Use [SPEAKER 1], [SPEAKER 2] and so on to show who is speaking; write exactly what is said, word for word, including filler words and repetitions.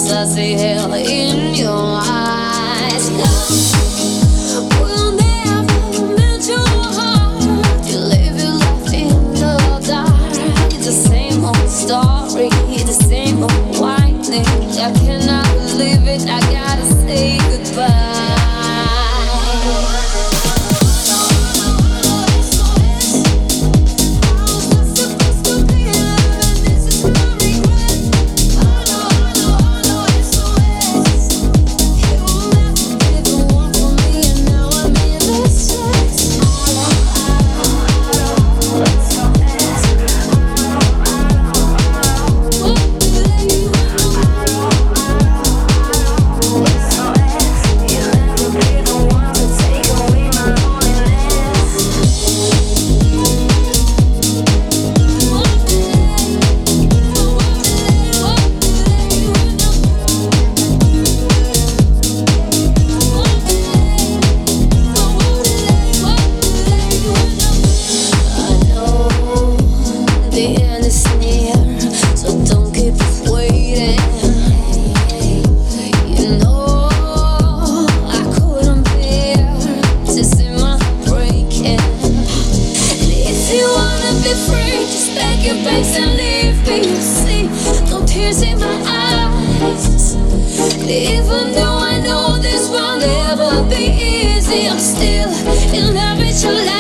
[SPEAKER 1] I see hell in your eyes. Will never melt your heart. You live your life in the dark. It's the same old story, the same old whining. I cannot believe it. I gotta say goodbye. Even though I know this won't ever be easy, I'm still in love with your life.